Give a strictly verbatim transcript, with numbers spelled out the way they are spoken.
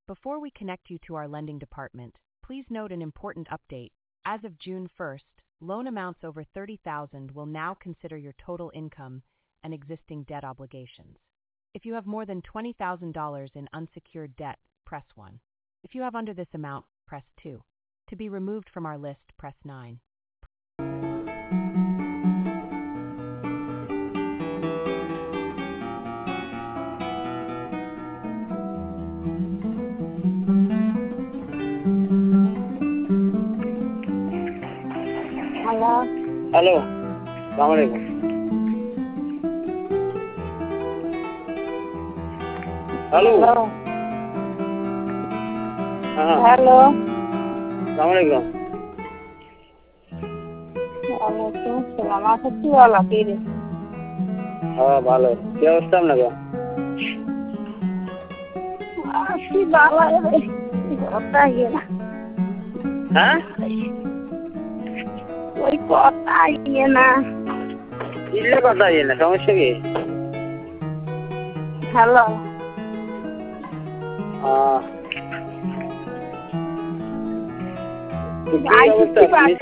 Before we connect you to our lending department, please note an important update. As of June first, loan amounts over thirty thousand dollars will now consider your total income and existing debt obligations. If you have more than twenty thousand dollars in unsecured debt, press one. If you have under this amount, press two. To be removed from our list, press nine. Hello. Hello अस्सलाम वालेकुम। Hello Hello. हाँ Hello. अस्सलाम वालेकुम। ওয়ালাইকুম আসসালাম। আচ্ছা কি হলো কি রে? হ্যাঁ ভালো। কি অবস্থা আপনার? আছি ভালো রে। কথা ইয়ে না। হ্যাঁ ওই কথা ইয়ে না। কিসের কথা ইয়ে না, সমস্যা কি? হ্যালো। আহ, তো কি আই অবস্থা? কি বাত